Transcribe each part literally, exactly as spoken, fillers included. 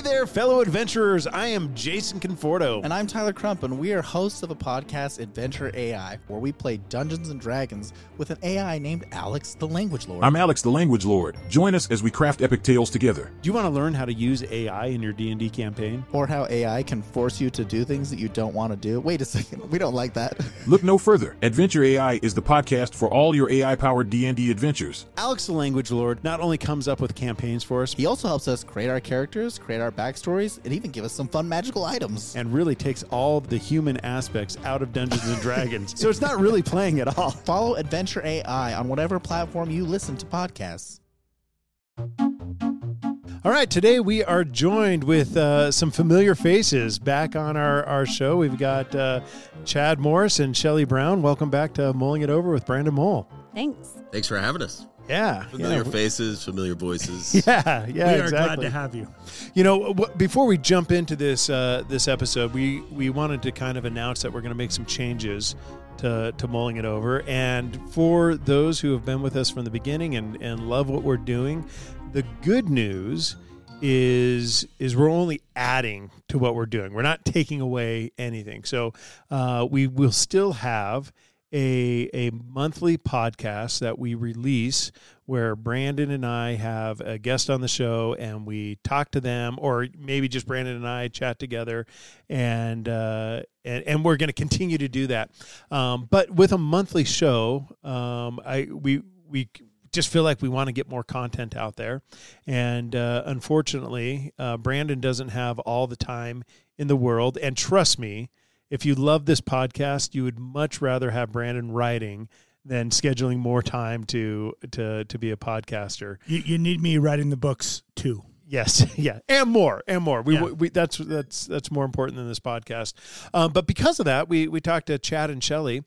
there, fellow adventurers. I am Jason Conforto. And I'm Tyler Crump, and we are hosts of a podcast, Adventure A I, where we play Dungeons and Dragons with an A I named Alex the Language Lord. I'm Alex the Language Lord. Join us as we craft epic tales together. Do you want to learn how to use A I in your D and D campaign? Or how A I can force you to do things that you don't want to do? Wait a second, we don't like that. Look no further. Adventure A I is the podcast for all your A I-powered D and D adventures. Alex the Language Lord not only comes up with campaigns for us, He also helps us create our characters, create our backstories, and even give us some fun magical items. and really takes all of the human aspects out of Dungeons and Dragons. So it's not really playing at all. Follow Adventure A I on whatever platform you listen to podcasts. All right, today we are joined with uh, some familiar faces back on our, our show. We've got uh, Chad Morris and Shelly Brown. Welcome back to Mulling It Over with Brandon Mole. Thanks. Thanks for having us. Yeah. Familiar yeah. faces, familiar voices. Yeah, yeah, we are exactly. glad to have you. You know, w- before we jump into this uh, this episode, we, we wanted to kind of announce that we're going to make some changes to, to Mulling It Over. And for those who have been with us from the beginning and, and love what we're doing, the good news is is we're only adding to what we're doing. We're not taking away anything. So uh, we will still have a a monthly podcast that we release where Brandon and I have a guest on the show and we talk to them, or maybe just Brandon and I chat together, and uh, and, and we're going to continue to do that. Um, but with a monthly show, um, I we we just feel like we want to get more content out there, and uh, unfortunately, uh, Brandon doesn't have all the time in the world. And trust me, if you love this podcast, you would much rather have Brandon writing than scheduling more time to to to be a podcaster. You, you need me writing the books too. Yes, yeah, and more, and more. We, Yeah. we that's that's that's more important than this podcast. Um, but because of that, we we talked to Chad and Shelly,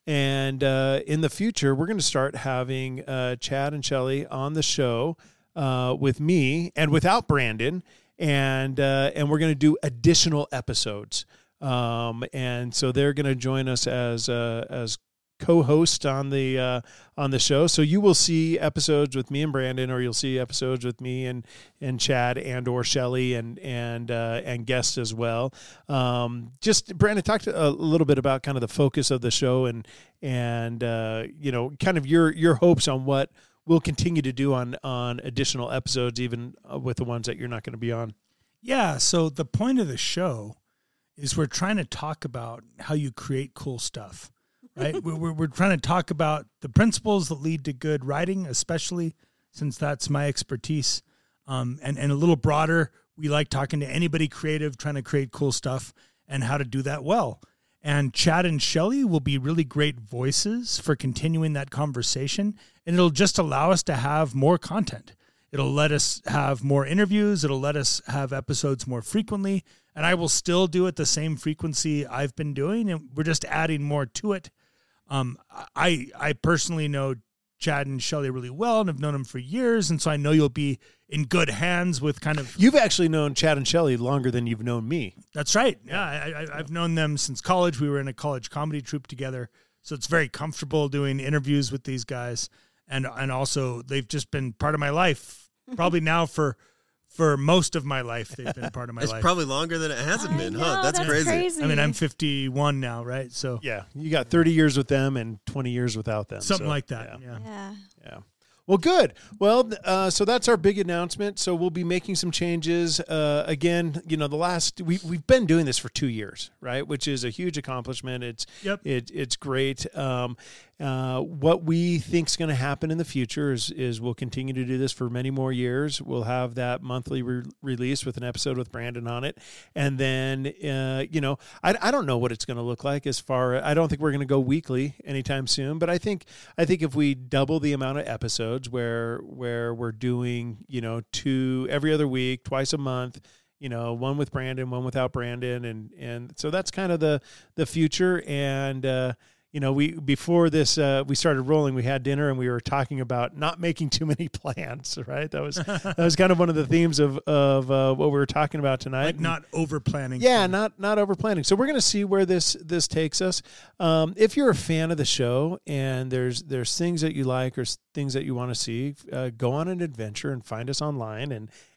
and uh, in the future, we're going to start having uh, Chad and Shelly on the show uh, with me and without Brandon, and uh, and we're going to do additional episodes. Um, and so they're going to join us as uh, as co-host on the uh, on the show. So you will see episodes with me and Brandon, or you'll see episodes with me and and Chad and or Shelly and and uh, and guests as well. Um, just Brandon, talk to a little bit about kind of the focus of the show and and uh, you know, kind of your your hopes on what we'll continue to do on on additional episodes, even with the ones that you're not going to be on. Yeah. So the point of the show is we're trying to talk about how you create cool stuff, right? we're, we're, we're trying to talk about the principles that lead to good writing, especially since that's my expertise. Um, and, and a little broader, we like talking to anybody creative, trying to create cool stuff and how to do that well. And Chad and Shelly will be really great voices for continuing that conversation. And it'll just allow us to have more content. It'll let us have more interviews. It'll let us have episodes more frequently. And I will still do it the same frequency I've been doing. And we're just adding more to it. Um, I I personally know Chad and Shelly really well and have known them for years. And so I know you'll be in good hands with kind of... You've actually known Chad and Shelly longer than you've known me. That's right. Yeah, I, I, I've known them since college. We were in a college comedy troupe together. So it's very comfortable doing interviews with these guys. And and also, they've just been part of my life. Probably now for for most of my life, they've been part of my It's life. probably longer than it hasn't I been, know, huh? That's, that's crazy. crazy. I mean, I'm fifty-one now, right? So Yeah, you got thirty years with them and twenty years without them. something so, like that. Yeah. Yeah. Yeah. yeah. Well, good. Well, uh, so that's our big announcement. So we'll be making some changes. Uh, again, you know, the last we we've been doing this for two years, right? Which is a huge accomplishment. It's Yep. it it's great. Um, uh, what we think is going to happen in the future is is we'll continue to do this for many more years. We'll have that monthly re- release with an episode with Brandon on it, and then uh, you know, I, I don't know what it's going to look like as far. I don't think we're going to go weekly anytime soon, but I think I think if we double the amount of episodes where where we're doing, you know, two every other week, twice a month. You know, one with Brandon, one without Brandon, and and so that's kind of the the future. And uh, you know, we before this uh, we started rolling, we had dinner and we were talking about not making too many plans. Right, that was that was kind of one of the themes of of uh, what we were talking about tonight. Like not over planning. Yeah, not not over planning. So we're going to see where this this takes us. Um, if you're a fan of the show and there's there's things that you like or things that you want to see, uh, go on an adventure and find us online and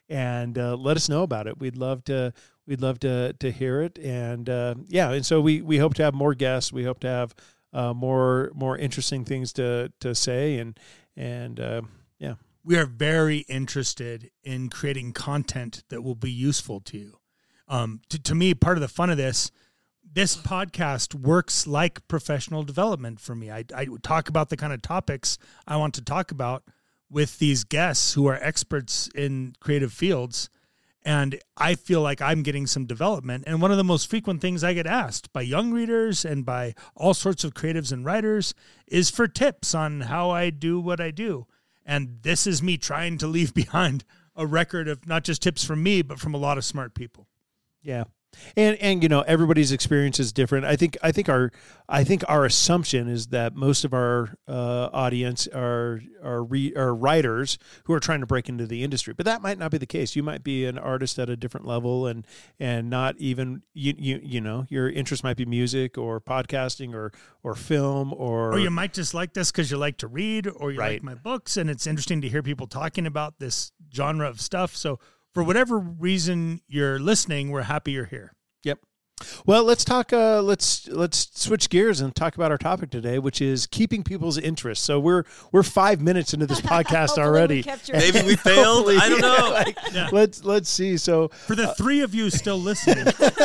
and uh, let us know about it. We'd love to we'd love to to hear it, and uh, yeah, and so we we hope to have more guests. We hope to have uh, more more interesting things to to say, and and uh, yeah, we are very interested in creating content that will be useful to you. Um, to, to me, part of the fun of this. This podcast works like professional development for me. I, I talk about the kind of topics I want to talk about with these guests who are experts in creative fields. And I feel like I'm getting some development. And one of the most frequent things I get asked by young readers and by all sorts of creatives and writers is for tips on how I do what I do. And this is me trying to leave behind a record of not just tips from me, but from a lot of smart people. Yeah. And and you know, everybody's experience is different. I think I think our I think our assumption is that most of our uh, audience are are, re, are writers who are trying to break into the industry, but that might not be the case. You might be an artist at a different level, and and not even you you you know your interest might be music or podcasting or or film or or you might just like this because you like to read or you right. like my books, and it's interesting to hear people talking about this genre of stuff. So. For whatever reason you're listening, we're happy you're here. Yep. Well, let's talk. Uh, let's let's switch gears and talk about our topic today, which is keeping people's interest. So we're we're five minutes into this podcast already. We Maybe we failed. I don't know. like, yeah. Let's let's see. So for the uh, three of you still listening,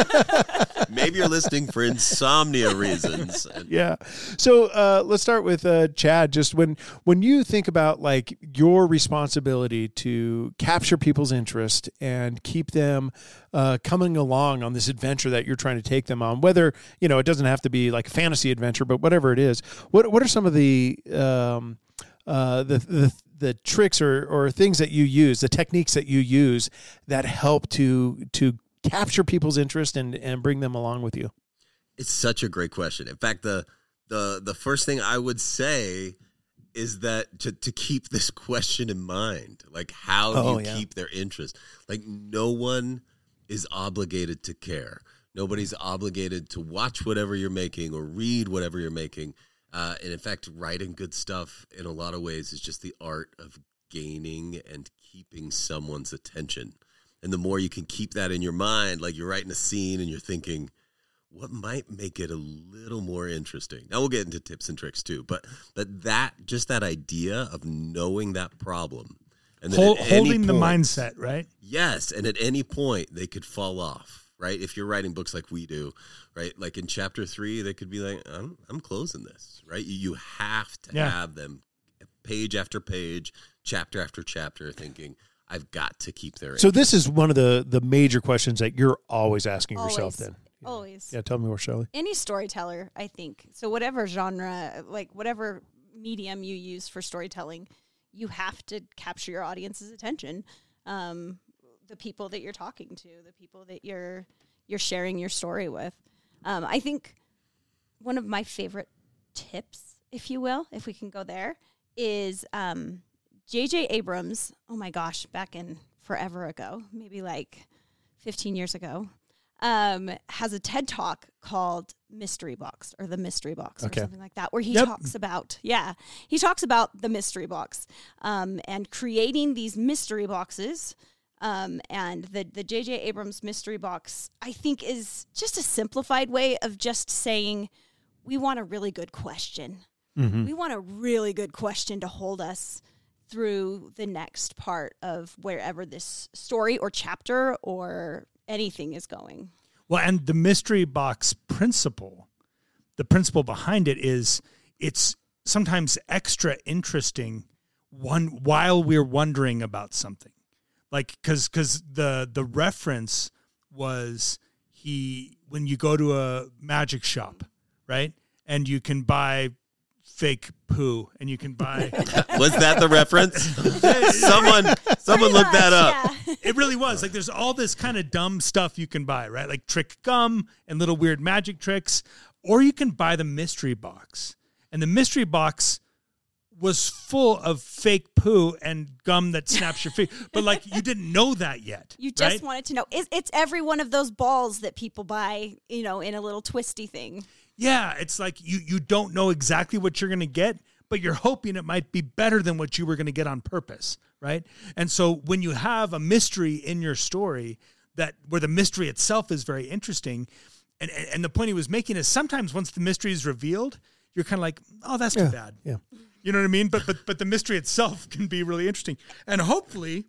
maybe you're listening for insomnia reasons. Yeah. So uh, let's start with uh, Chad. Just when when you think about like your responsibility to capture people's interest and keep them uh, coming along on this adventure that you're trying to take them on, whether, you know, it doesn't have to be like a fantasy adventure, but whatever it is, what what are some of the um, uh, the, the the tricks or or things that you use, the techniques that you use that help to to capture people's interest and and bring them along with you? It's such a great question. In fact, the the the first thing I would say is that to, to keep this question in mind, like how oh, do you yeah. keep their interest? Like no one is obligated to care. Nobody's obligated to watch whatever you're making or read whatever you're making. Uh, and in fact, writing good stuff in a lot of ways is just the art of gaining and keeping someone's attention. And the more you can keep that in your mind, like you're writing a scene and you're thinking, what might make it a little more interesting? Now we'll get into tips and tricks too, but but that just that idea of knowing that problem and then Hold, at holding any the point, mindset, right? Yes, and at any point they could fall off. Right, if you're writing books like we do, right, like in chapter three, they could be like, "I'm, I'm closing this." Right, you, you have to yeah. have them, page after page, chapter after chapter, thinking, "I've got to keep their." So interest. this is one of the the major questions that you're always asking always, yourself. Then, always, yeah. Tell me more, Shelley. Any storyteller, I think. So whatever genre, like whatever medium you use for storytelling, you have to capture your audience's attention. Um, the people that you're talking to, the people that you're you're sharing your story with. Um, I think one of my favorite tips, if you will, if we can go there, is um, J J Abrams. Oh my gosh, back in forever ago, maybe like fifteen years ago, um, has a TED Talk called Mystery Box or the Mystery Box okay. or something like that, where he Yep. talks about, yeah, he talks about the mystery box um, and creating these mystery boxes. Um, and the, the J J Abrams mystery box, I think, is just a simplified way of just saying, we want a really good question. Mm-hmm. We want a really good question to hold us through the next part of wherever this story or chapter or anything is going. Well, and the mystery box principle, the principle behind it is it's sometimes extra interesting one while we're wondering about something. Like, cause, cause the, the reference was he, when you go to a magic shop, right? And you can buy fake poo and you can buy. Was that the reference? someone, someone Pretty looked much, that up. yeah. It really was. Like, there's all this kind of dumb stuff you can buy, right? Like trick gum and little weird magic tricks, or you can buy the mystery box. And the mystery box was full of fake poo and gum that snaps your feet. But, like, you didn't know that yet. You just right? wanted to know. It's, it's every one of those balls that people buy, you know, in a little twisty thing. Yeah, it's like you, you don't know exactly what you're going to get, but you're hoping it might be better than what you were going to get on purpose, right? And so when you have a mystery in your story that where the mystery itself is very interesting, and and the point he was making is sometimes once the mystery is revealed, you're kind of like, oh, that's too Yeah, bad. yeah. You know what I mean? But but but the mystery itself can be really interesting. And hopefully,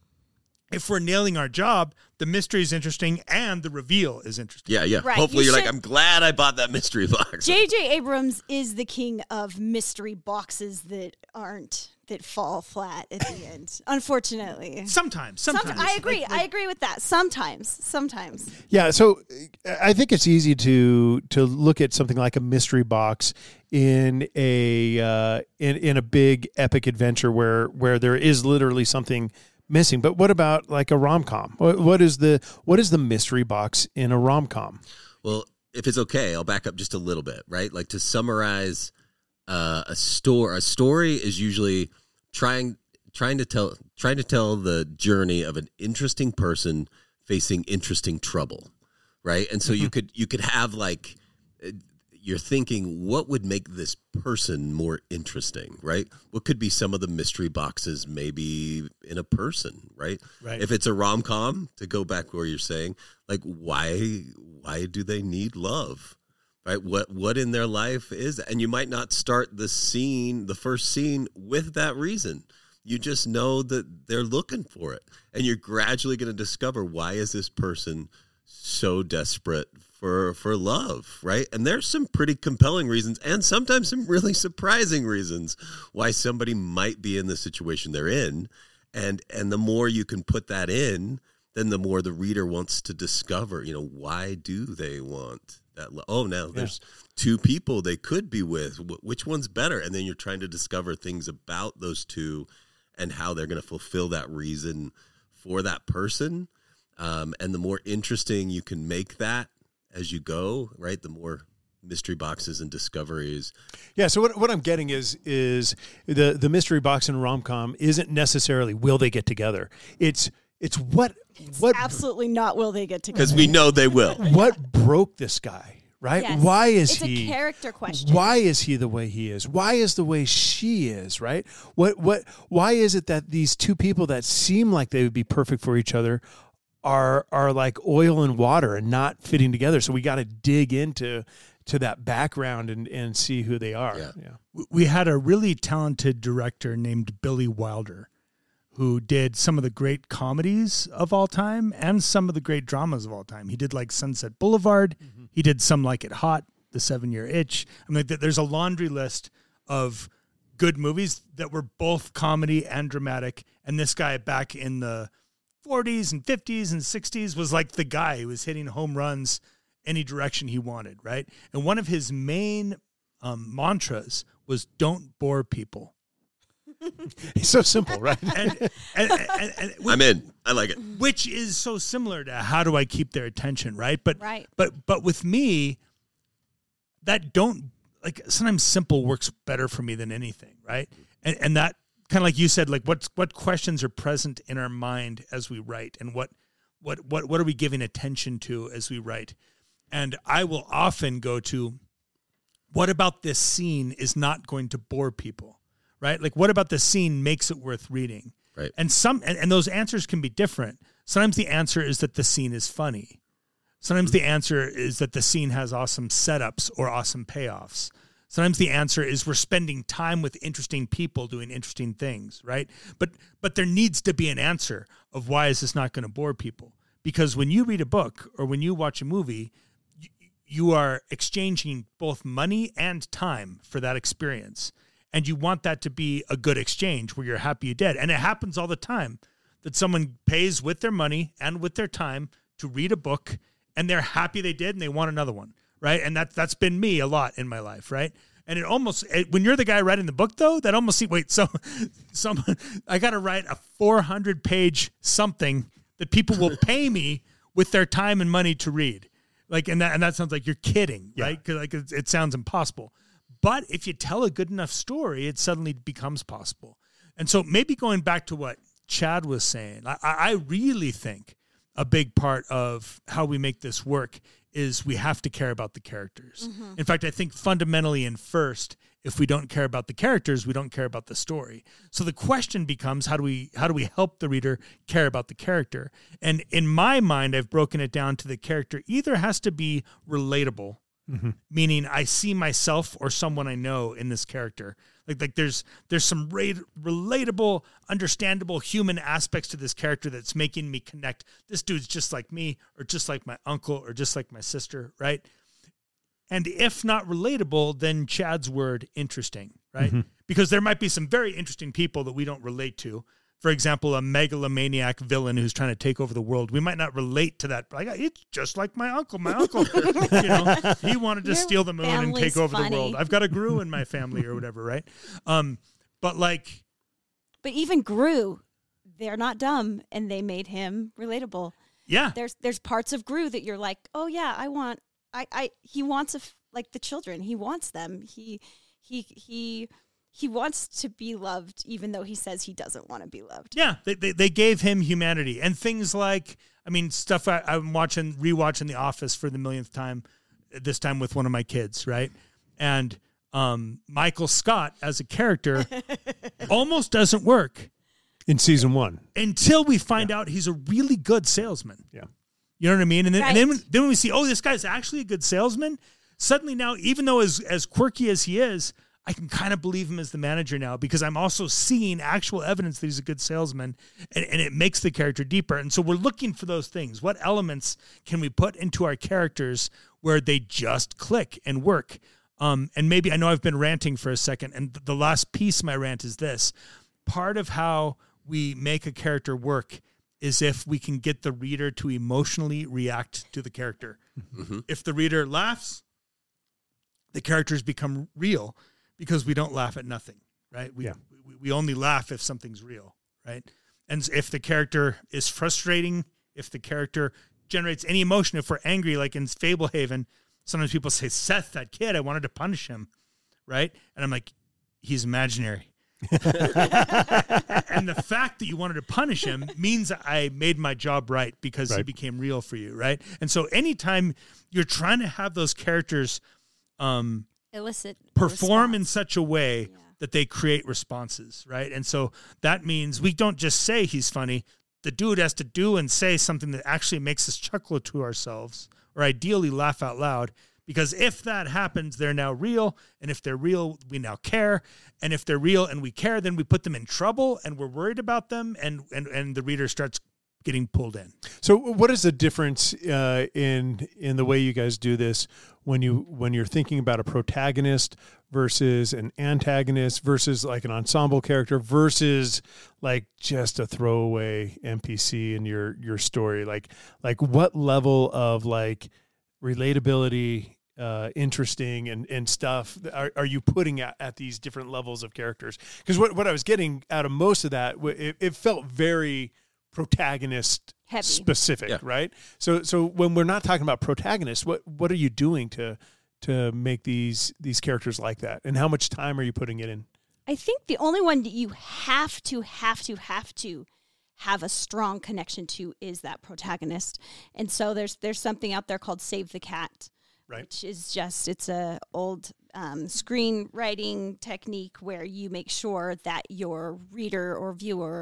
if we're nailing our job, the mystery is interesting and the reveal is interesting. Yeah, yeah. Right, Hopefully you you're like, should- I'm glad I bought that mystery box. J J Abrams is the king of mystery boxes that aren't that fall flat at the end. Unfortunately, Sometimes, Somet- sometimes. I agree. Like- like- I agree with that. Sometimes, sometimes. Yeah, so uh, I think it's easy to to look at something like a mystery box in a uh, in in a big epic adventure where where there is literally something missing. But what about like a rom-com? What, what is the what is the mystery box in a rom-com? Well, if it's okay, I'll back up just a little bit, right? Like to summarize uh, a story. A story is usually trying trying to tell trying to tell the journey of an interesting person facing interesting trouble, right? And so Mm-hmm. you could you could have like uh, you're thinking, what would make this person more interesting, right? What could be some of the mystery boxes maybe in a person, right? Right. If it's a rom-com, to go back where you're saying, like, why why do they need love, right? What what in their life is that? And you might not start the scene, the first scene, with that reason. You just know that they're looking for it. And you're gradually going to discover, why is this person so desperate for for love, right? And there's some pretty compelling reasons and sometimes some really surprising reasons why somebody might be in the situation they're in. And and the more you can put that in, then the more the reader wants to discover, you know, why do they want that love? Oh, now there's two people they could be with. Wh- Which one's better? And then you're trying to discover things about those two and how they're going to fulfill that reason for that person. Um, and the more interesting you can make that as you go, right, the more mystery boxes and discoveries. Yeah, so what what I'm getting is is the the mystery box in rom-com isn't necessarily will they get together. It's it's what what Absolutely not. Will they get together? Because we know they will. what broke this guy, right? Yes. Why is it's he a character question. Why is he the way he is? Why is the way she is, right? What what why is it that these two people that seem like they would be perfect for each other are are like oil and water and not fitting together? So we got to dig into to that background and, and see who they are. Yeah. yeah. We had a really talented director named Billy Wilder, who did some of the great comedies of all time and some of the great dramas of all time. He did like Sunset Boulevard. Mm-hmm. He did Some Like It Hot, The Seven Year Itch. I mean, there's a laundry list of good movies that were both comedy and dramatic. And this guy back in the forties and fifties and sixties was like the guy who was hitting home runs any direction he wanted, right? And one of his main um, mantras was, don't bore people. He's so simple, right? And, and, and, and which, I'm in. I like it. which is so similar to how do I keep their attention, right? But Right. but but with me, that don't like sometimes simple works better for me than anything, right? And and that kind of like you said, like what what questions are present in our mind as we write, and what what what what are we giving attention to as we write? And I will often go to, what about this scene is not going to bore people, right? Like, what about this scene makes it worth reading? Right. And some and, and those answers can be different. Sometimes the answer is that the scene is funny. Sometimes the answer is that the scene has awesome setups or awesome payoffs. Sometimes the answer is we're spending time with interesting people doing interesting things, right? But but there needs to be an answer of why is this not going to bore people? Because when you read a book or when you watch a movie, you, you are exchanging both money and time for that experience. And you want that to be a good exchange where you're happy you did. And it happens all the time that someone pays with their money and with their time to read a book, and they're happy they did and they want another one, right? And that, that's been me a lot in my life, right? And it almost, it, when you're the guy writing the book, though, that almost, wait, so someone, I got to write a four hundred page something that people will pay me with their time and money to read. Like, and that, and that sounds like you're kidding, Yeah. right? Because like it, it sounds impossible. But if you tell a good enough story, it suddenly becomes possible. And so maybe going back to what Chad was saying, I, I really think a big part of how we make this work is we have to care about the characters. Mm-hmm. In fact, I think fundamentally and first if we don't care about the characters, we don't care about the story. So the question becomes, how do we how do we help the reader care about the character? And in my mind, I've broken it down to the character either has to be relatable, mm-hmm. meaning I see myself or someone I know in this character. Like like there's there's some re- relatable, understandable human aspects to this character that's making me connect. This dude's just like me, or just like my uncle, or just like my sister, right? And if not relatable, then Chad's word, interesting, right? Mm-hmm. Because there might be some very interesting people that we don't relate to. For example, a megalomaniac villain who's trying to take over the world. We might not relate to that. Like, it's just like my uncle. My uncle, you know, he wanted to Your steal the moon and take over funny. the world. I've got a Gru in my family or whatever, right? Um, but like... But even Gru, they're not dumb, and they made him relatable. Yeah. There's there's parts of Gru that you're like, oh, yeah, I want... I, I he wants a f- like the children. He wants them. He he he he wants to be loved, even though he says he doesn't want to be loved. Yeah, they they, they gave him humanity and things like I mean stuff. I, I'm watching rewatching The Office for the millionth time, this time with one of my kids, right? And um, Michael Scott as a character almost doesn't work in season one until we find yeah. out he's a really good salesman. Yeah. You know what I mean? And then, right. and then, when, then when we see, oh, this guy's actually a good salesman, suddenly now, even though as, as quirky as he is, I can kind of believe him as the manager now because I'm also seeing actual evidence that he's a good salesman, and, and it makes the character deeper. And so we're looking for those things. What elements can we put into our characters where they just click and work? Um, and maybe, I know I've been ranting for a second, and the last piece of my rant is this. Part of how we make a character work is if we can get the reader to emotionally react to the character. Mm-hmm. If the reader laughs, the characters become real because we don't laugh at nothing, right? We, yeah. we we only laugh if something's real, right? And if the character is frustrating, if the character generates any emotion, if we're angry, like in Fablehaven, sometimes people say, Seth, that kid, I wanted to punish him, right? And I'm like, he's imaginary. And the fact that you wanted to punish him means I made my job right because right. he became real for you, right? And so anytime you're trying to have those characters um, elicit perform response. in such a way yeah. that they create responses, right? And so that means we don't just say he's funny. The dude has to do and say something that actually makes us chuckle to ourselves or ideally laugh out loud. Because if that happens, they're now real. And if they're real, we now care. And if they're real and we care, then we put them in trouble and we're worried about them. And, and, and the reader starts getting pulled in. So what is the difference uh, in in the way you guys do this when, you, when you're thinking about a protagonist versus an antagonist versus like an ensemble character versus like just a throwaway N P C in your, your story? Like, like what level of like relatability, Uh, interesting and, and stuff are, are you putting at, at these different levels of characters? Because what, what I was getting out of most of that, it, it felt very protagonist Heavy. specific, Yeah. right? So so when we're not talking about protagonists, what what are you doing to to make these these characters like that? And how much time are you putting it in? I think the only one that you have to, have to, have to have a strong connection to is that protagonist. And so there's there's something out there called Save the Cat. Right. Which is just, it's a old um, screenwriting technique where you make sure that your reader or viewer,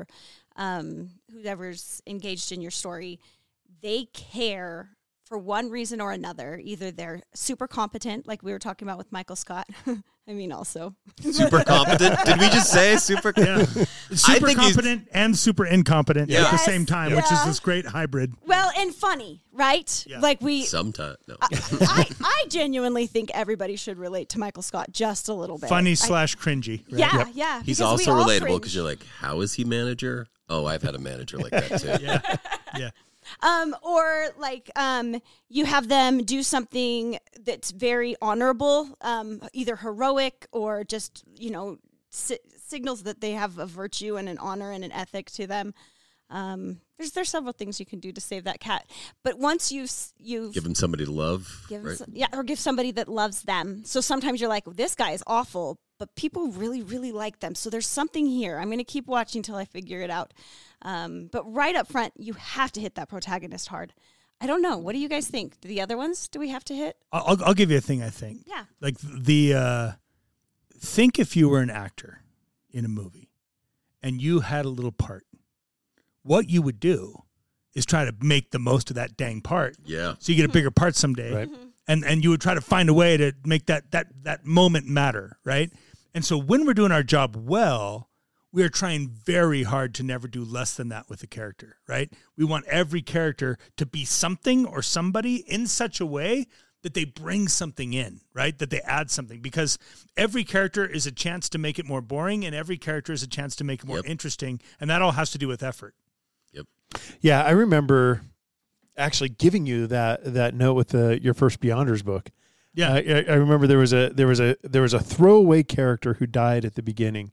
um, whoever's engaged in your story, they care for one reason or another. Either they're super competent, like we were talking about with Michael Scott. I mean, also. Super competent? Did we just say super? Yeah. Super think he's- competent and super incompetent at the Yes. same time, which is Yeah. this great hybrid. Well, and funny, right? Yeah. Like we, Sometimes. No. I, I genuinely think everybody should relate to Michael Scott just a little bit. Funny I- slash cringy. Right? Yeah, Yep. yeah. He's because we also all relatable cringe. because you're like, how is he manager? Oh, I've had a manager like that too. Yeah. Yeah. Um, or like um, you have them do something that's very honorable, um, either heroic or just, you know, si- signals that they have a virtue and an honor and an ethic to them. Um, there's there's several things you can do to save that cat. But once you've you've Give him somebody to love. give right? some- yeah, or give somebody that loves them. So sometimes you're like, this guy is awful, but people really really like them. So there's something here. I'm going to keep watching till I figure it out. Um, but right up front, you have to hit that protagonist hard. I don't know. What do you guys think? Do the other ones, do we have to hit? I'll, I'll give you a thing, I think. Yeah. Like the, uh, think if you were an actor in a movie and you had a little part, what you would do is try to make the most of that dang part. Yeah. So you get a bigger part someday. Right. And and you would try to find a way to make that that that moment matter, right? And so when we're doing our job well, we are trying very hard to never do less than that with a character, right? We want every character to be something or somebody in such a way that they bring something in, right? That they add something, because every character is a chance to make it more boring, and every character is a chance to make it more Yep. interesting, and that all has to do with effort. Yep. Yeah, I remember actually giving you that that note with the your first Beyonders book. Yeah. I, I I remember there was a there was a there was a throwaway character who died at the beginning,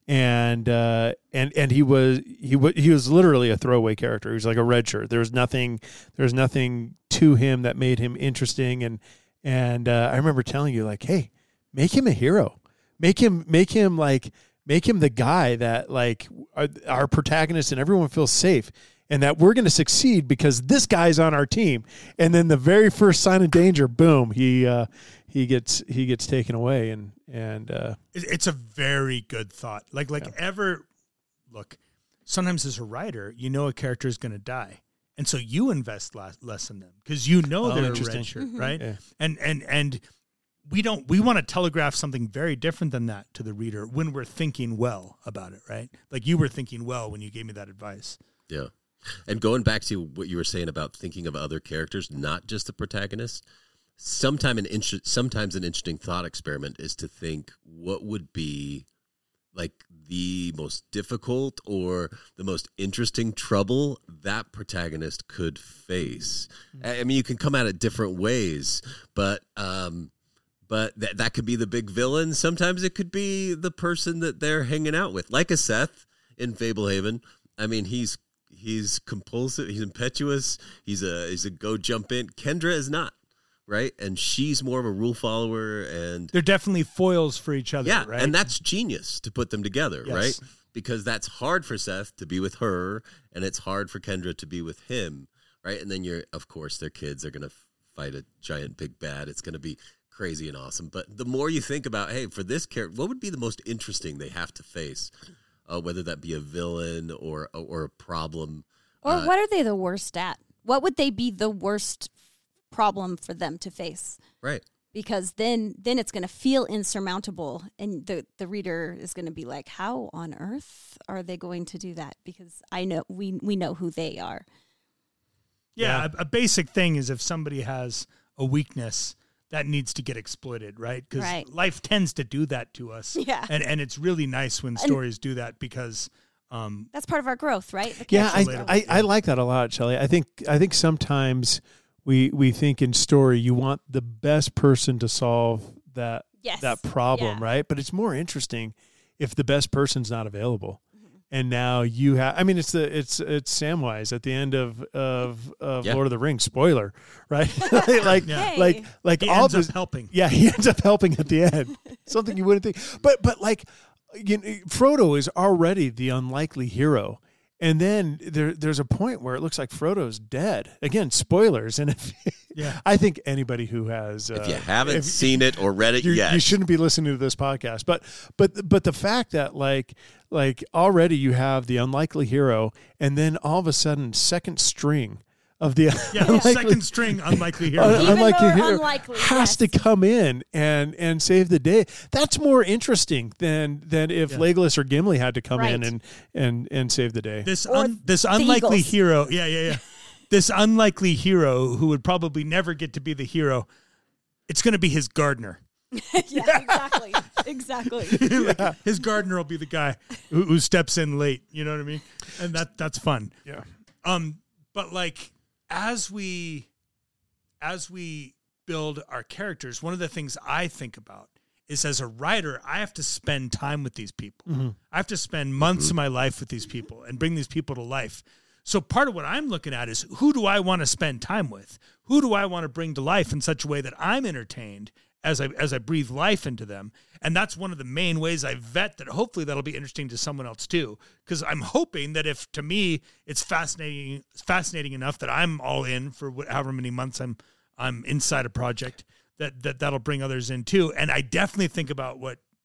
and uh, and and he was he was he was literally a throwaway character. He was like a red shirt. There was nothing there was nothing to him that made him interesting. And and uh, I remember telling you, like, hey, make him a hero. Make him make him like make him the guy that like our, our protagonist and everyone feels safe, and that we're going to succeed because this guy's on our team. And then the very first sign of danger, boom, he uh, he gets he gets taken away. And and uh, It- It's a very good thought. Like, like ever, look, sometimes as a writer, you know a character is going to die. And so you invest less, less in them because you know Oh, they're a interesting. red shirt, right? Yeah. And, and, and we don't, we want to telegraph something very different than that to the reader when we're thinking well about it, right? Like you were thinking well when you gave me that advice. Yeah. And going back to what you were saying about thinking of other characters, not just the protagonist, sometime an inter- sometimes an interesting thought experiment is to think what would be like the most difficult or the most interesting trouble that protagonist could face. I I mean, you can come at it different ways, but um, but that that could be the big villain. Sometimes it could be the person that they're hanging out with, like a Seth in Fablehaven. I mean, he's he's compulsive, he's impetuous, he's a he's a go jump in. Kendra is not, right? And she's more of a rule follower, and They're definitely foils for each other, yeah, right? and that's genius to put them together, Yes. right? Because that's hard for Seth to be with her, and it's hard for Kendra to be with him, right? And then you're, of course, their kids are going to fight a giant big bad. It's going to be crazy and awesome. But the more you think about, hey, for this character, what would be the most interesting they have to face, uh, whether that be a villain or or a problem, Or uh, what are they the worst at? What would they be the worst problem for them to face? right? Because then then it's going to feel insurmountable, and the, the reader is going to be like, how on earth are they going to do that? Because I know we we know who they are. Yeah, a, a basic thing is if somebody has a weakness that needs to get exploited, right? Because Right. life tends to do that to us. Yeah. And and it's really nice when stories do that because um, That's part of our growth, right? The yeah, I, character's I, growth. I like that a lot, Shelley. I think I think sometimes we we think in story you want the best person to solve that Yes. that problem, Yeah. right? But it's more interesting if the best person's not available. Mm-hmm. And now you have I mean it's the it's it's Samwise at the end of of, of Yeah. Lord of the Rings, spoiler, right? like Yeah. like Hey. like he all ends this up helping. yeah, he ends up helping at the end. Something you wouldn't think. But but like you know, Frodo is already the unlikely hero. And then there there's a point where it looks like Frodo's dead. Again, spoilers. And if, Yeah. I think anybody who has uh, If you haven't if- seen it or read it you, yet, you shouldn't be listening to this podcast. But but but the fact that like like already you have the unlikely hero, and then all of a sudden second string of the Yeah, unlikely, second string unlikely hero. un- Even unlikely though hero unlikely, has yes. to come in and and save the day. That's more interesting than than if Yeah. Legolas or Gimli had to come in Right. and and and save the day. This Or un, this the unlikely Eagles. hero, yeah, yeah, yeah. This unlikely hero who would probably never get to be the hero. It's going to be his gardener. yeah, exactly. Exactly. Like, his gardener will be the guy who, who steps in late. You know what I mean? And that that's fun. Yeah. Um, but like as we as we build our characters, one of the things I think about is as a writer, I have to spend time with these people. I have to spend months of my life with these people and bring these people to life. So part of what I'm looking at is who do I want to spend time with? Who do I want to bring to life in such a way that I'm entertained as I as I breathe life into them? And that's one of the main ways I vet that hopefully that'll be interesting to someone else too. Because I'm hoping that if to me it's fascinating fascinating enough that I'm all in for wh- however many months I'm I'm inside a project, that, that that'll bring others in too. And I definitely think about what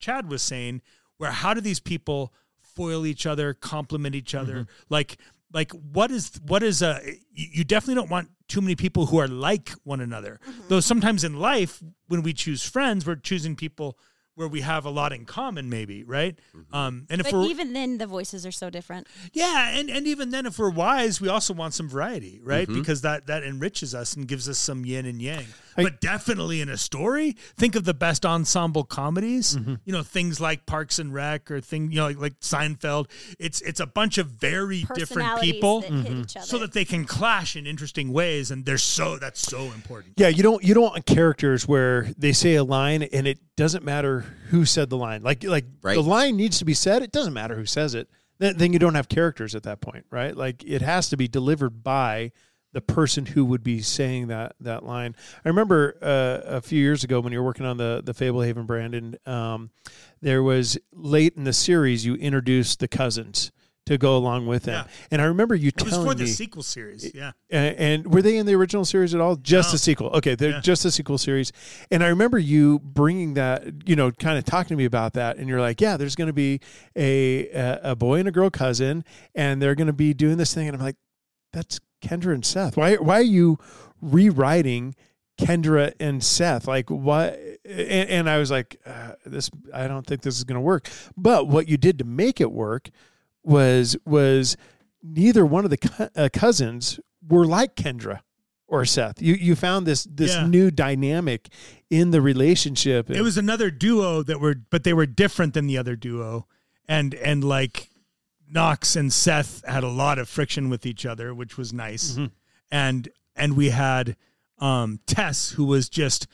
Chad was saying, where how do these people foil each other, complement each other? Mm-hmm. Like, like what is what is a? You definitely don't want too many people who are like one another. Mm-hmm. Though sometimes in life, when we choose friends, we're choosing people where we have a lot in common, maybe, right? Mm-hmm. Um, and if but we're, even then, the voices are so different. Yeah, and, and even then, if we're wise, we also want some variety, right? Mm-hmm. Because that that enriches us and gives us some yin and yang. I, but definitely in a story, think of the best ensemble comedies. Mm-hmm. You know, things like Parks and Rec or thing, you know, like, like Seinfeld. It's it's a bunch of very different people, that hit each other. so that they can clash in interesting ways, and they're so that's so important. Yeah, you don't you don't want characters where they say a line and it doesn't matter who said the line. Like like right. the line needs to be said. It doesn't matter who says it. Then, then you don't have characters at that point, right? Like it has to be delivered by the person who would be saying that that line. I remember uh, a few years ago when you were working on the the Fablehaven brand, and um, there was late in the series you introduced the cousins to go along with them. Yeah. And I remember you it telling was for the me, sequel series, yeah. And, and were they in the original series at all? Just no. the sequel. Okay, they're yeah. just the sequel series. And I remember you bringing that, you know, kind of talking to me about that. And you're like, yeah, there's going to be a, a a boy and a girl cousin, and they're going to be doing this thing. And I'm like, that's Kendra and Seth. Why why are you rewriting Kendra and Seth? Like what? And, and I was like, uh, this. I don't think this is going to work. But what you did to make it work was was neither one of the co- uh, cousins were like Kendra or Seth. You you found this this yeah. new dynamic in the relationship. It was another duo that were, but they were different than the other duo, and and like Knox and Seth had a lot of friction with each other, which was nice, mm-hmm. and and we had um, Tess, who was just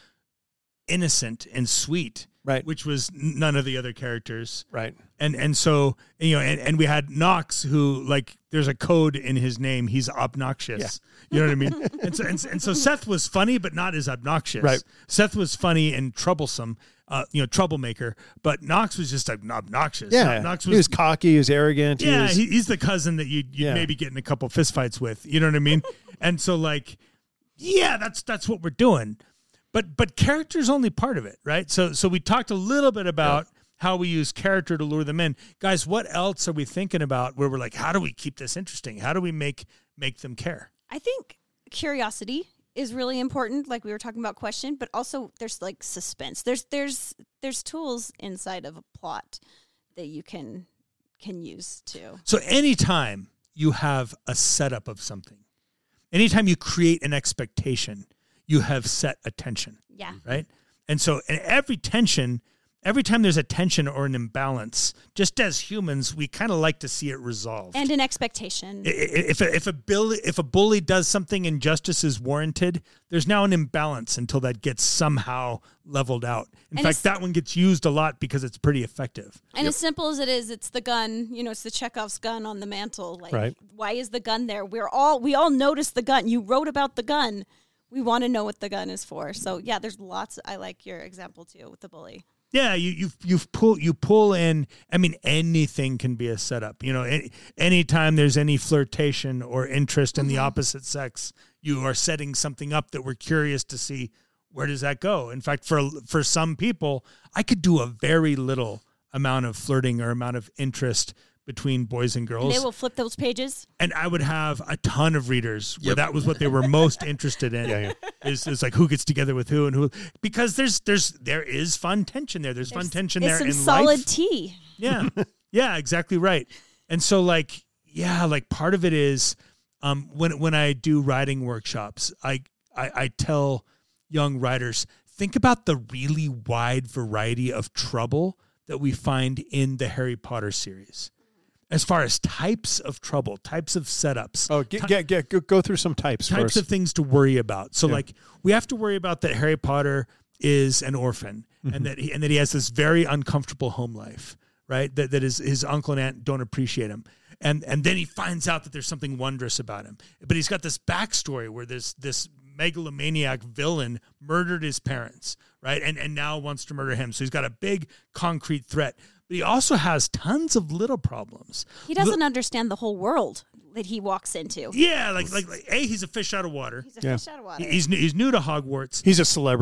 innocent and sweet. Right. Which was none of the other characters. Right. And and so, you know, and, and we had Knox, who, like, there's a code in his name. He's obnoxious. Yeah. You know what I mean? and, so, and, and so Seth was funny, but not as obnoxious. Right. Seth was funny and troublesome, uh, you know, troublemaker. But Knox was just obnoxious. Yeah. Knox was, he was cocky. He was arrogant. Yeah. He was, he, he's the cousin that you'd, you'd yeah. maybe get in a couple fistfights with. You know what I mean? And so, like, yeah, that's that's what we're doing. But but character's only part of it, right? So so we talked a little bit about yeah. how we use character to lure them in. Guys, what else are we thinking about where we're like, how do we keep this interesting? How do we make make them care? I think curiosity is really important, like we were talking about question, but also there's like suspense. There's there's there's tools inside of a plot that you can can use too. So anytime you have a setup of something, anytime you create an expectation, you have set a tension. Yeah. Right? And so in every tension, every time there's a tension or an imbalance, just as humans, we kind of like to see it resolved. And an expectation. If a, if a bill, if a bully does something and justice is warranted, there's now an imbalance until that gets somehow leveled out. In and fact, that one gets used a lot because it's pretty effective. And yep. as simple as it is, it's the gun, you know, it's the Chekhov's gun on the mantle. Like, right. why is the gun there? We're all, we all noticed the gun. You wrote about the gun. We want to know what the gun is for. So yeah, there's lots. I like your example too with the bully. Yeah, you you you pull you pull in. I mean, anything can be a setup. You know, any, anytime there's any flirtation or interest in mm-hmm. the opposite sex, you are setting something up that we're curious to see where does that go. In fact, for for some people, I could do a very little amount of flirting or amount of interest between boys and girls. And they will flip those pages. And I would have a ton of readers where yep. that was what they were most interested in. Yeah, yeah. Is is like who gets together with who and who, because there's there's there is fun tension there. There's, there's fun tension there some in solid life. tea. Yeah. Yeah, exactly right. And so like yeah, like part of it is um when when I do writing workshops, I I, I tell young writers, think about the really wide variety of trouble that we find in the Harry Potter series. As far as types of trouble, types of setups. Oh, get, get, get, go, go through some types Types first. of things to worry about. So, yeah. like, we have to worry about that Harry Potter is an orphan mm-hmm. and that he, and that he has this very uncomfortable home life, right? That that his, his uncle and aunt don't appreciate him. And and then he finds out that there's something wondrous about him. But he's got this backstory where this this megalomaniac villain murdered his parents, right? And and now wants to murder him. So he's got a big concrete threat. But he also has tons of little problems. He doesn't L- understand the whole world that he walks into. Yeah, like like, like A, he's a fish out of water. He's a yeah. fish out of water. He's new, he's new to Hogwarts. He's a celebrity.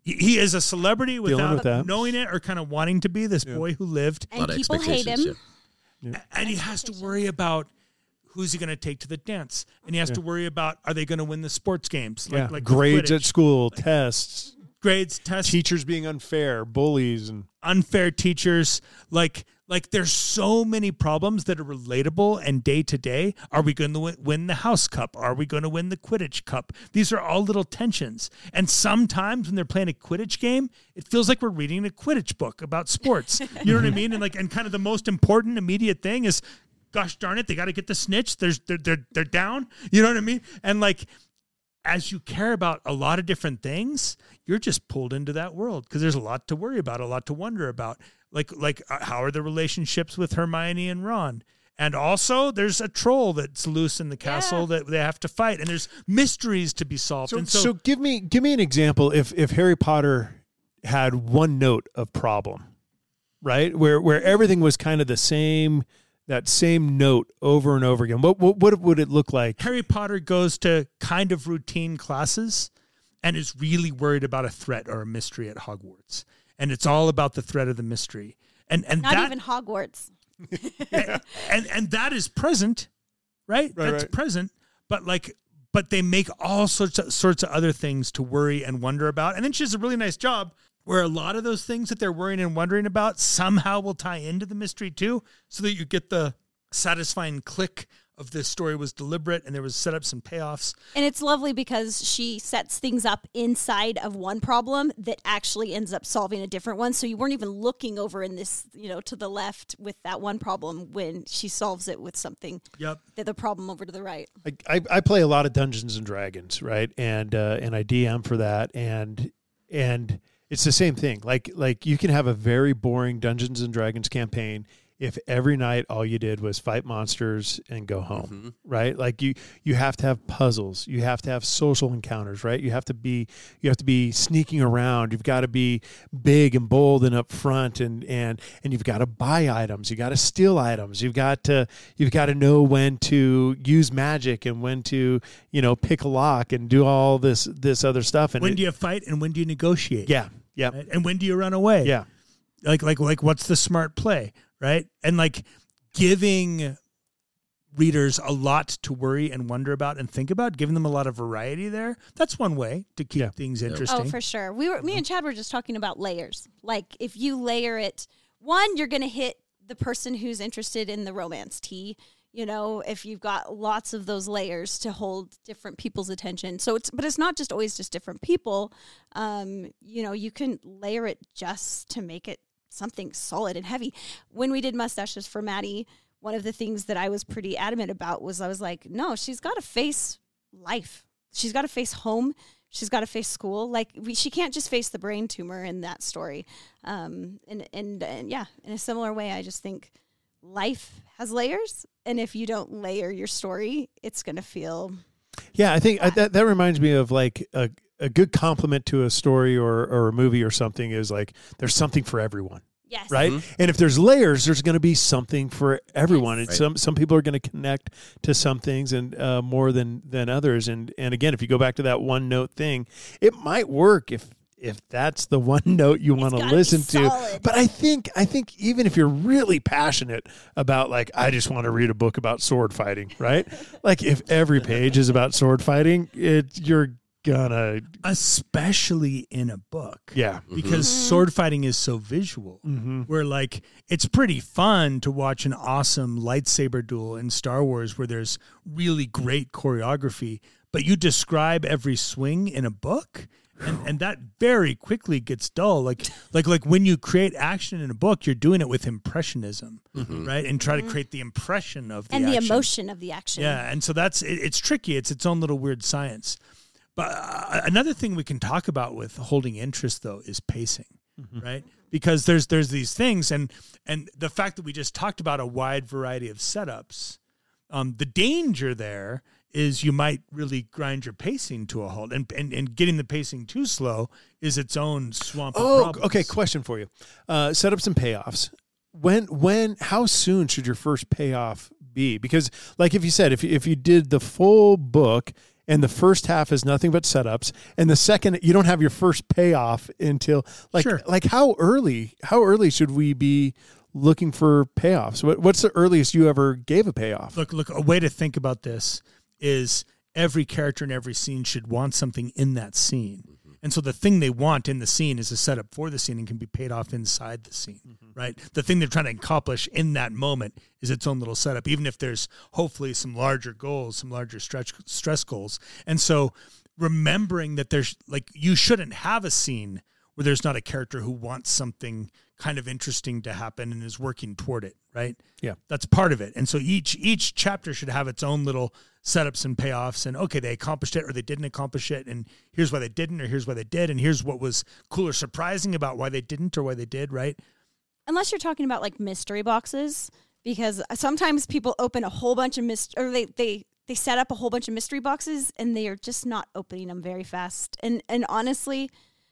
he, he is a celebrity with without that. knowing it or kind of wanting to be this Yeah. boy who lived. And Lot of people hate expectations, him. yeah. And he has to worry about who's he going to take to the dance. And he has Yeah. to worry about, are they going to win the sports games? Like, yeah. like Grades Quidditch. at school, tests, Grades, tests, teachers being unfair, bullies, and unfair teachers. Like, like there's so many problems that are relatable and day to day. Are we going to win, win the House Cup? Are we going to win the Quidditch Cup? These are all little tensions. And sometimes when they're playing a Quidditch game, it feels like we're reading a Quidditch book about sports. You know what I mean? And like, and kind of the most important immediate thing is, gosh darn it, they got to get the snitch. There's they're they're they're down. You know what I mean? And like, as you care about a lot of different things, you're just pulled into that world because there's a lot to worry about, a lot to wonder about. Like, like uh, how are the relationships with Hermione and Ron? And also, there's a troll that's loose in the castle Yeah. that they have to fight, and there's mysteries to be solved. So, and so, so, give me give me an example if if Harry Potter had one note of problem, right? Where where everything was kind of the same, that same note over and over again. What what what would it look like? Harry Potter goes to kind of routine classes and is really worried about a threat or a mystery at Hogwarts. And it's all about the threat of the mystery. And and Not that even Hogwarts. and and that is present, right? Right, That's right. present, but like but they make all sorts of sorts of other things to worry and wonder about. And then she does a really nice job where a lot of those things that they're worrying and wondering about somehow will tie into the mystery too, so that you get the satisfying click of this story was deliberate and there was setups and payoffs. And it's lovely because she sets things up inside of one problem that actually ends up solving a different one. So you weren't even looking over in this, you know, to the left with that one problem when she solves it with something. Yep. The, the problem over to the right. I, I, I play a lot of Dungeons and Dragons, right? And uh, and I D M for that, and and it's the same thing. Like like you can have a very boring Dungeons and Dragons campaign if every night all you did was fight monsters and go home, Mm-hmm. right? Like you you have to have puzzles, you have to have social encounters, right? You have to be you have to be sneaking around. You've got to be big and bold and up front, and and and you've got to buy items, you got to steal items, you've got to you've got to know when to use magic and when to, you know, pick a lock and do all this this other stuff. And When it- do you fight and when do you negotiate? yeah, yeah, Right? And when do you run away? yeah. Like like like what's the smart play, right? And like giving readers a lot to worry and wonder about and think about, giving them a lot of variety there. That's one way to keep Yeah. things interesting. Oh, for sure. We were me and Chad were just talking about layers. Like if you layer it, one, you're going to hit the person who's interested in the romance tea. You know, if you've got lots of those layers to hold different people's attention. So it's, but it's not just always just different people. Um, you know, you can layer it just to make it something solid and heavy. When we did Mustaches for Maddie, one of the things that I was pretty adamant about was I was like, no, she's got to face life. She's got to face home. She's got to face school. Like we, she can't just face the brain tumor in that story. Um, and, and, and yeah, in a similar way, I just think life has layers. And if you don't layer your story, it's going to feel. Yeah, I think I, that that reminds me of like a a good compliment to a story or or a movie or something is like there's something for everyone, Yes. right? Mhm. And if there's layers, there's going to be something for everyone. Yes. And some some people are going to connect to some things and uh, more than than others. And and again, if you go back to that one note thing, it might work if if that's the one note you want to gotta be listen to. solid. But I think I think even if you're really passionate about like I just want to read a book about sword fighting, right? Like if every page is about sword fighting, it you're gonna Especially in a book. yeah. Because Mm-hmm. sword fighting is so visual. Mm-hmm. Where like it's pretty fun to watch an awesome lightsaber duel in Star Wars where there's really great choreography, but you describe every swing in a book and, and that very quickly gets dull. Like like like when you create action in a book, you're doing it with impressionism, right? And try to create the impression of the And the action. emotion of the action. Yeah, and so that's it, it's tricky. It's its own little weird science. But uh, another thing we can talk about with holding interest though is pacing, right? Because there's there's these things, and and the fact that we just talked about a wide variety of setups, um, the danger there is you might really grind your pacing to a halt, and and, and getting the pacing too slow is its own swamp of Oh, problems. okay. Question for you: uh, setups and payoffs. When, when, how soon should your first payoff be? Because, like if you said, if if you did the full book and the first half is nothing but setups, and the second you don't have your first payoff until like Sure. like how early how early should we be looking for payoffs? What, what's the earliest you ever gave a payoff? Look, look, a way to think about this is every character in every scene should want something in that scene. And so the thing they want in the scene is a setup for the scene and can be paid off inside the scene, mm-hmm. right? The thing they're trying to accomplish in that moment is its own little setup, even if there's hopefully some larger goals, some larger stretch stress goals. And so remembering that there's like, you shouldn't have a scene where there's not a character who wants something kind of interesting to happen and is working toward it, right? Yeah. That's part of it. And so each each chapter should have its own little setups and payoffs, and okay, they accomplished it or they didn't accomplish it, and here's why they didn't, or here's why they did, and here's what was cool or surprising about why they didn't or why they did, right? Unless you're talking about like mystery boxes, because sometimes people open a whole bunch of myst- or they, they they set up a whole bunch of mystery boxes and they are just not opening them very fast. And and honestly,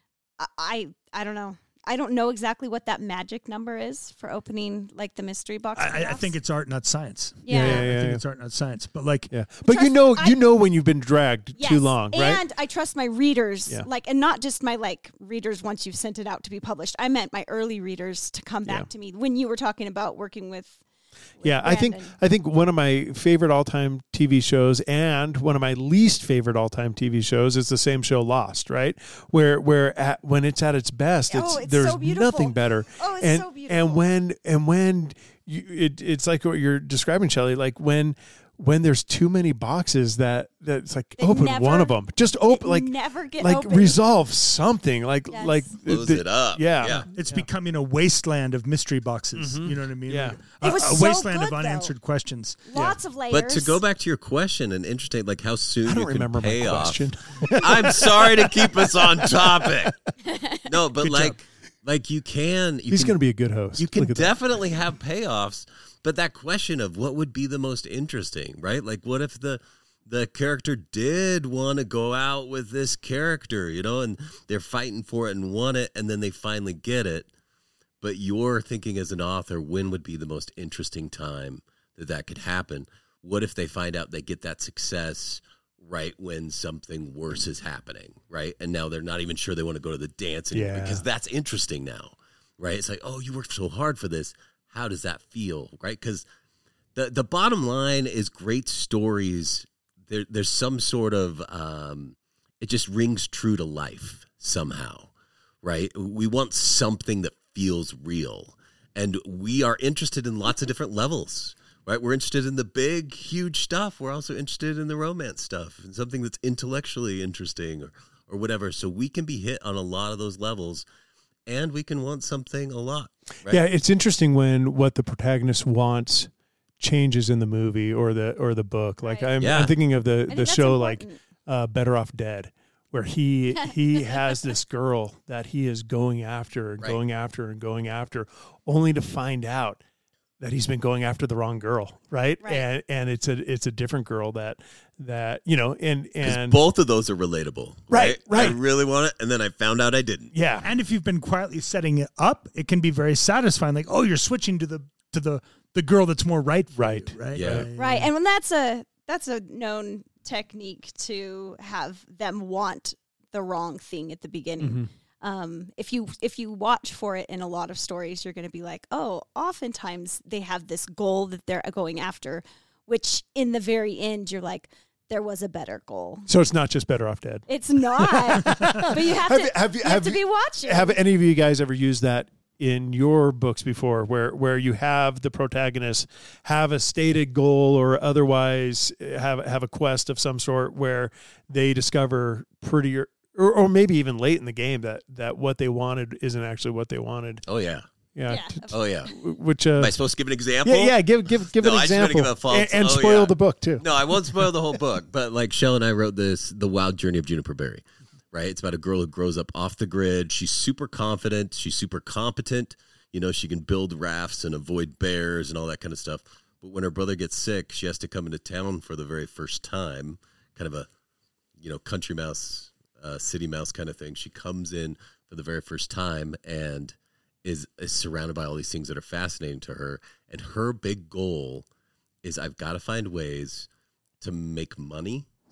I I, I don't know. I don't know exactly what that magic number is for opening like the mystery box. I, I think it's art, not science. Yeah, Yeah, yeah, I think yeah. it's art, not science. But like, Yeah, but Trust- you know, I- you know when you've been dragged Yes, too long, right? And I trust my readers, Yeah. like, and not just my like readers once you've sent it out to be published. I meant my early readers to come back Yeah. to me when you were talking about working with. with Yeah, I think Brandon. I think one of my favorite all-time T V shows and one of my least favorite all-time T V shows is the same show, Lost, right? Where where at, when it's at its best, it's, Oh, it's there's so beautiful. nothing better. Oh, it's and so beautiful. and when and when you, it, it's like what you're describing, Shelley, like when when there's too many boxes that that it's like They open never- one of them, just open They like never get like open. resolve something, like Yes. like Close the- it up. Yeah, Yeah. it's becoming a wasteland of mystery boxes. You know what I mean? Yeah. Like, It a, was a so wasteland of good, though. unanswered questions. Lots of layers. But to go back to your question and interesting, like how soon I you don't can remember pay my off. question. I'm sorry to keep us on topic. No, but Good like, job. like you can. You He's can, going to be a good host. You can Look at that. definitely have payoffs, but that question of what would be the most interesting, right? Like, what if the the character did want to go out with this character, you know, and they're fighting for it and want it, and then they finally get it. But you're thinking as an author, when would be the most interesting time that that could happen? What if they find out they get that success right when something worse is happening, right? And now they're not even sure they want to go to the dance anymore Yeah. because that's interesting now, right? It's like, oh, you worked so hard for this. How does that feel, right? Because the, the bottom line is great stories. There, there's some sort of, um, it just rings true to life somehow, right? We want something that feels real. And we are interested in lots of different levels, right? We're interested in the big, huge stuff. We're also interested in the romance stuff and something that's intellectually interesting or, or whatever. So we can be hit on a lot of those levels, and we can want something a lot. Right? Yeah, it's interesting when what the protagonist wants changes in the movie or the or the book. Like Right. I'm, Yeah. I'm thinking of I the think the that's show like important. uh, Better Off Dead, where he he has this girl that he is going after and Right. going after and going after, only to find out that he's been going after the wrong girl, right? Right. And and it's a it's a different girl that that you know and Because and both of those are relatable. Right, Right, right. I really want it, and then I found out I didn't. yeah, And if you've been quietly setting it up, it can be very satisfying. Like, oh, you're switching to the to the the girl that's more right for Right. you, right? Yeah. Right, and when that's a that's a known technique to have them want the wrong thing at the beginning. Mm-hmm. Um, if you if you watch for it in a lot of stories, you're going to be like, oh, oftentimes they have this goal that they're going after, which in the very end, you're like, there was a better goal. so it's not just Better Off Dead. It's not, but you have, Have to you- have you- you have have to you- be watching. Have any of you guys ever used that in your books before, where where you have the protagonist have a stated goal or otherwise have have a quest of some sort where they discover pretty or, or maybe even late in the game that that what they wanted isn't actually what they wanted? Oh, yeah. Yeah. Yeah. t- t- Oh, yeah. which uh, Am I supposed to give an example? yeah, yeah. Give give give No, an I just wanna example give a false- and, and oh, spoil yeah. the book too. No, I won't spoil the whole book, but like Shell and I wrote this, The Wild Journey of Juniper Berry, right? It's about a girl who grows up off the grid. She's super confident. She's super competent. You know, she can build rafts and avoid bears and all that kind of stuff. But when her brother gets sick, she has to come into town for the very first time, kind of a, you know, country mouse, uh, city mouse kind of thing. She comes in for the very first time and is, is surrounded by all these things that are fascinating to her. And her big goal is I've got to find ways to make money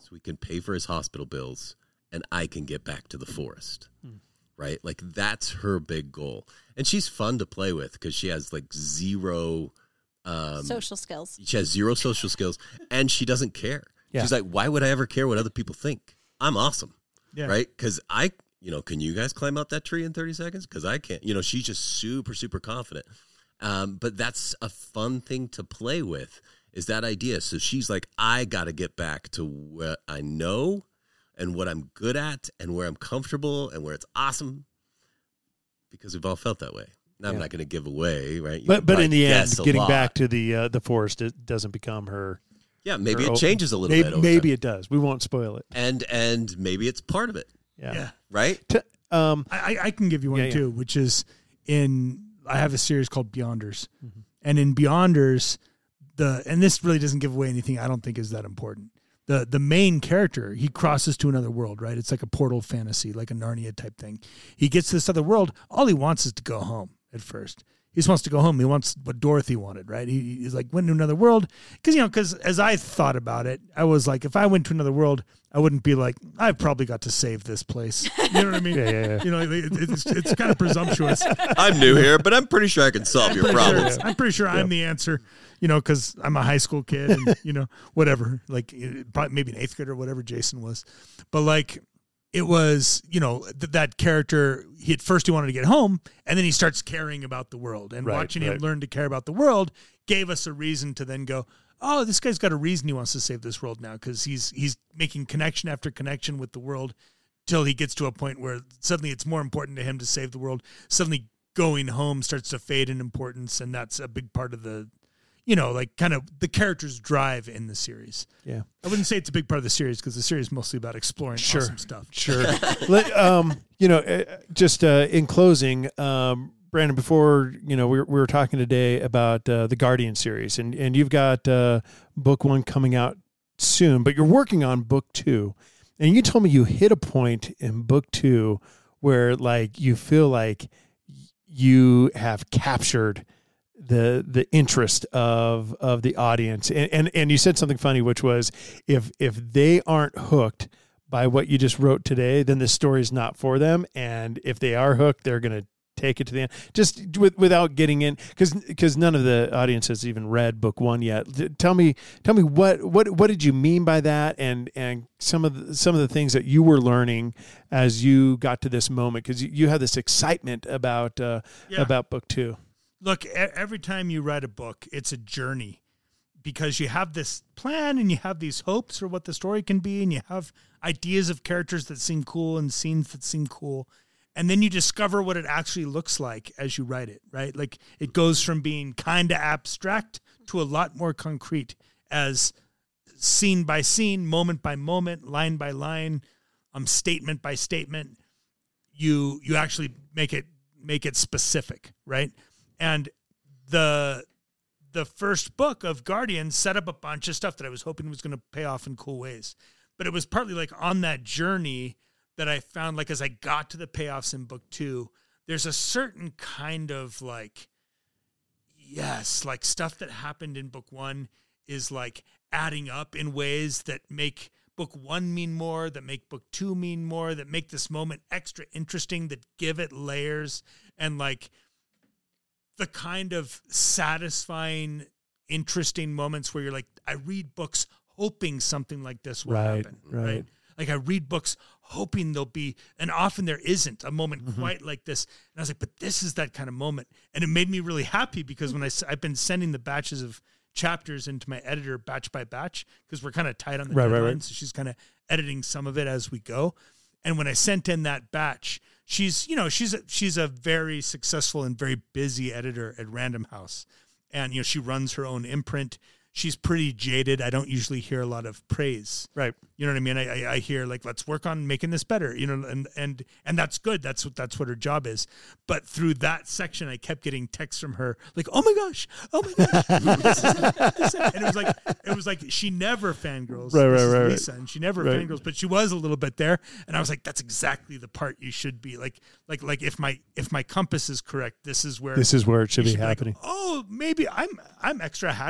so we can pay for his hospital bills and I can get back to the forest. Hmm. Right? Like that's her big goal. And she's fun to play with because she has like zero um, social skills. She has zero social skills and she doesn't care. Yeah. She's like, why would I ever care what other people think? I'm awesome. Yeah. Right? Because I, you know, can you guys climb up that tree in thirty seconds? Because I can't. You know, she's just super, super confident. Um, but that's a fun thing to play with is that idea. So she's like, I got to get back to what I know and what I'm good at and where I'm comfortable and where it's awesome because we've all felt that way. Now, yeah. I'm not going to give away, right? You but but in the end, getting lot. back to the uh, the forest, it doesn't become her. Yeah, maybe her it changes a little maybe, bit. Over maybe time. it does. We won't spoil it. And and maybe it's part of it. Yeah. yeah. Right? To, um, I, I can give you one yeah, too, yeah. which is in, I have a series called Beyonders. Mm-hmm. And in Beyonders, the, and this really doesn't give away anything I don't think is that important. The the main character, he crosses to another world, right? It's like a portal fantasy, like a Narnia type thing. He gets to this other world. All he wants is to go home at first. He just wants to go home. He wants what Dorothy wanted, right? He, he's like, went to another world. Because, you know, because as I thought about it, I was like, if I went to another world, I wouldn't be like, I've probably got to save this place. You know what I mean? yeah, yeah, yeah. You know, it, it's, it's kind of presumptuous. I'm new here, but I'm pretty sure I can solve your problems. Sure, I'm pretty sure I'm the answer, you know, because I'm a high school kid and, you know, whatever, like probably maybe an eighth grader, whatever Jason was. But like, it was, you know, th- that character, he at first he wanted to get home and then he starts caring about the world and right, watching right. him learn to care about the world gave us a reason to then go, oh, this guy's got a reason he wants to save this world now because he's he's making connection after connection with the world till he gets to a point where suddenly it's more important to him to save the world. Suddenly going home starts to fade in importance, and that's a big part of the, you know, like kind of the character's drive in the series. Yeah. I wouldn't say it's a big part of the series because the series is mostly about exploring Sure. awesome stuff. Sure. Let, um, you know, uh, just uh, in closing, um, Brandon, before, you know, we were, we were talking today about uh, the Guardian series, and, and you've got uh, book one coming out soon, but you're working on book two. And you told me you hit a point in book two where, like, you feel like you have captured the the interest of of the audience. And, and and you said something funny, which was if if they aren't hooked by what you just wrote today, then the story's not for them. And if they are hooked, they're going to take it to the end, just with, without getting in, because because none of the audience has even read book one yet. Tell me, tell me what what what did you mean by that, and and some of the, some of the things that you were learning as you got to this moment, because you, you had this excitement about uh, Yeah. about book two. Look, e- every time you write a book, it's a journey because you have this plan and you have these hopes for what the story can be, and you have ideas of characters that seem cool and scenes that seem cool. And then you discover what it actually looks like as you write it, right? Like it goes from being kind of abstract to a lot more concrete as scene by scene, moment by moment, line by line, um, statement by statement. You you actually make it make it specific, right? And the the first book of Guardian set up a bunch of stuff that I was hoping was going to pay off in cool ways. But it was partly like on that journey that I found, like, as I got to the payoffs in book two, there's a certain kind of like, yes, like stuff that happened in book one is like adding up in ways that make book one mean more, that make book two mean more, that make this moment extra interesting, that give it layers, and like the kind of satisfying, interesting moments where you're like, I read books hoping something like this will Right, happen, right. right? Like I read books hoping there'll be, and often there isn't a moment Mm-hmm. quite like this. And I was like, but this is that kind of moment. And it made me really happy because when I, s- I've been sending the batches of chapters into my editor batch by batch, because we're kind of tight on the Right, deadline. right, right. So she's kind of editing some of it as we go. And when I sent in that batch, she's, you know, she's a, she's a very successful and very busy editor at Random House. And, you know, she runs her own imprint. She's pretty jaded. I don't usually hear a lot of praise. Right. You know what I mean? I, I, I hear like, let's work on making this better, you know, and, and, and that's good. That's what, that's what her job is. But through that section, I kept getting texts from her like, oh my gosh, oh my gosh. This is it, this is it. And it was like, it was like, she never fangirls. Right, This right, is right, right. Lisa, and she never Right. fangirls, but she was a little bit there. And I was like, that's exactly the part you should be like, like, like if my, if my compass is correct, this is where, This is where it should you be like, happening. oh, maybe I'm, I'm extra had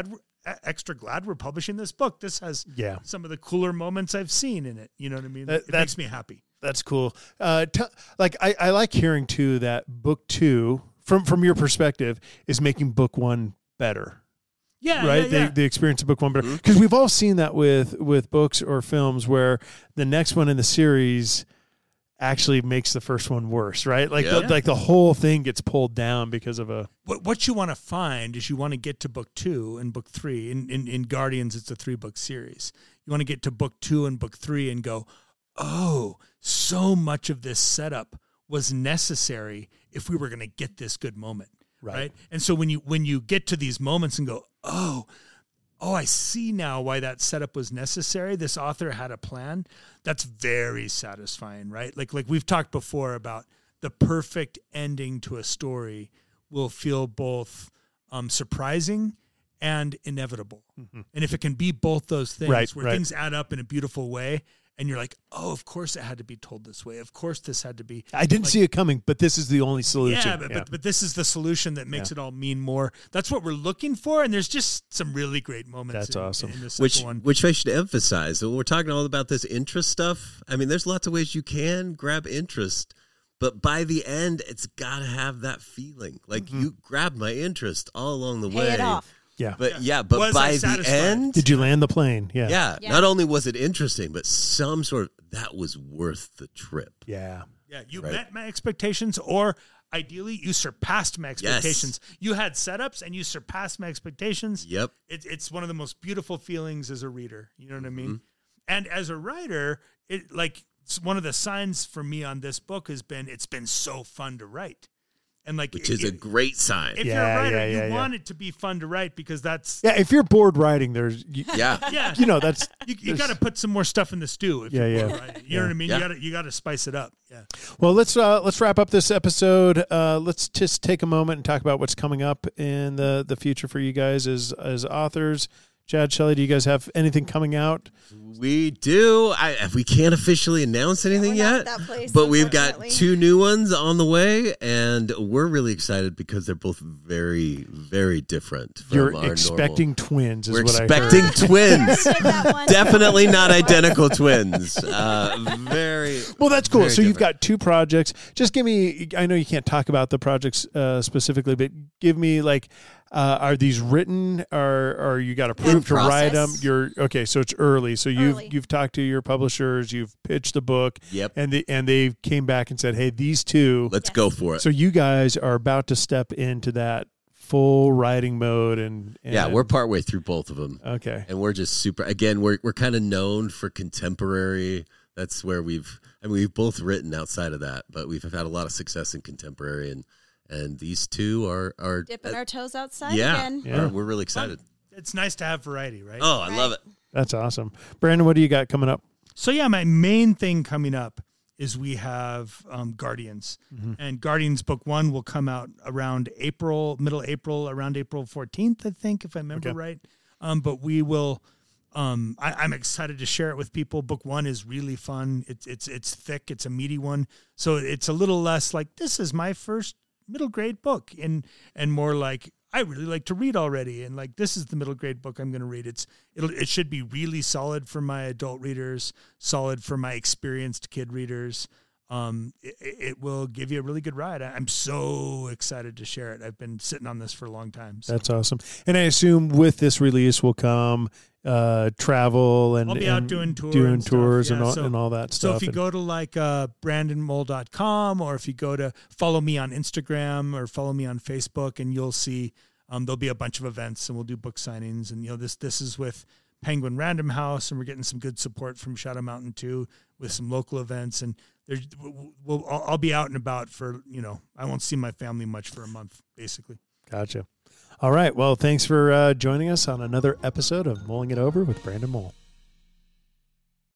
e- extra glad we're publishing this book. This has Yeah. some of the cooler moments I've seen in it. You know what I mean? That- it that- makes me happy. That's cool. Uh, t- like I, I like hearing too that book two, from from your perspective, is making book one better. Yeah, Right, yeah, yeah. The, the experience of book one better, because we've all seen that with with books or films where the next one in the series actually makes the first one worse, right? Like Yeah. the, like the whole thing gets pulled down because of a what what you want to find is you want to get to book two and book three. In, in in Guardians, it's a three book series. You want to get to book two and book three and go, oh, so much of this setup was necessary if we were going to get this good moment, Right. right. And so when you when you get to these moments and go, oh, oh, I see now why that setup was necessary. This author had a plan. That's very satisfying, right? Like like we've talked before about the perfect ending to a story will feel both um, surprising and inevitable. Mhm. And if it can be both those things, Right, where right. things add up in a beautiful way, and you're like, oh, of course it had to be told this way. Of course this had to be. I didn't like- see it coming, but this is the only solution. Yeah, but, but but this is the solution that makes Yeah. it all mean more. That's what we're looking for, and there's just some really great moments. That's in, awesome. In the second Which, one. which I should emphasize. When we're talking all about this interest stuff, I mean, there's lots of ways you can grab interest, but by the end, it's got to have that feeling. Like Mm-hmm. you grabbed my interest all along the Pay way. it off. yeah. But yeah, but Was I by the satisfied? end, Did you land the plane? Yeah. yeah, Yeah. not only was it interesting, but some sort of that was worth the trip. Yeah. Yeah, you Right. met my expectations, or ideally, you surpassed my expectations. You had setups, and you surpassed my expectations. Yep. It, it's one of the most beautiful feelings as a reader. You know what I mean? Mm-hmm. And as a writer, it like it's one of the signs for me on this book has been it's been so fun to write, and like Which is a it- great sign. if you're Yeah, a writer, yeah, you yeah, yeah. want it to be fun to write because that's Yeah. If you're bored writing, there's you, Yeah. yeah. you know that's You, you there's- got to put some more stuff in the stew. If Yeah, you're yeah. bored writing. You know what I mean? Yeah. You got to you got to spice it up. Yeah. Well, let's uh, let's wrap up this episode. Uh, let's just take a moment and talk about what's coming up in the, the future for you guys as as authors. Chad, Shelley, do you guys have anything coming out? We do. I, we can't officially announce anything we're not yet, at that place, but we've got unfortunately. two new ones on the way, and we're really excited because they're both very, very different. From You're our expecting twins, is Normal. We're what I heard. expecting twins. Get that one. Definitely not identical twins. Uh, very. Well, that's cool. very So you've different. got two projects. Just give me. I know you can't talk about the projects uh, specifically, but give me like. Uh, are these written? Or are you got approved to write them? process. You're okay. So it's early. So you've Early. you've talked to your publishers. You've pitched the book. Yep. And the and they came back and said, "Hey, these two." Let's Yes. go for it. So you guys are about to step into that full writing mode, and, and yeah, we're partway through both of them. okay. And we're just super. Again, we're we're kind of known for contemporary. That's where we've. I mean, we've both written outside of that, but we've had a lot of success in contemporary, and and these two are are Dipping our toes outside yeah, again. Yeah. are- we're really excited. It's nice to have variety, right? Oh, I love it. That's awesome, Brandon. What do you got coming up? So yeah, my main thing coming up is we have um, Guardians, and Guardians book one will come out around April, middle April, around April fourteenth, I think, if I remember Okay. right. Um, but we will. Um, I, I'm excited to share it with people. Book one is really fun. It's it's it's thick. It's a meaty one, so it's a little less like this is my first middle grade book, and and more like I really like to read already, and like this is the middle grade book I'm going to read. It's it'll it should be really solid for my adult readers, solid for my experienced kid readers. Um, it, it will give you a really good ride. I- I'm so excited to share it. I've been sitting on this for a long time. So. That's awesome. And I assume with this release will come uh, travel and I'll be out and doing tours doing and stuff, tours and yeah. all So- and all that So stuff. if you And- go to like uh, brandon mole dot com, or if you go to follow me on Instagram or follow me on Facebook, and you'll see um, there'll be a bunch of events, and we'll do book signings. And you know this this is with Penguin Random House, and we're getting some good support from Shadow Mountain too, with some local events. And there's we'll I'll, I'll be out and about for you know I won't see my family much for a month basically. Gotcha. All right. Well, thanks for uh, joining us on another episode of Mulling It Over with Brandon Mole.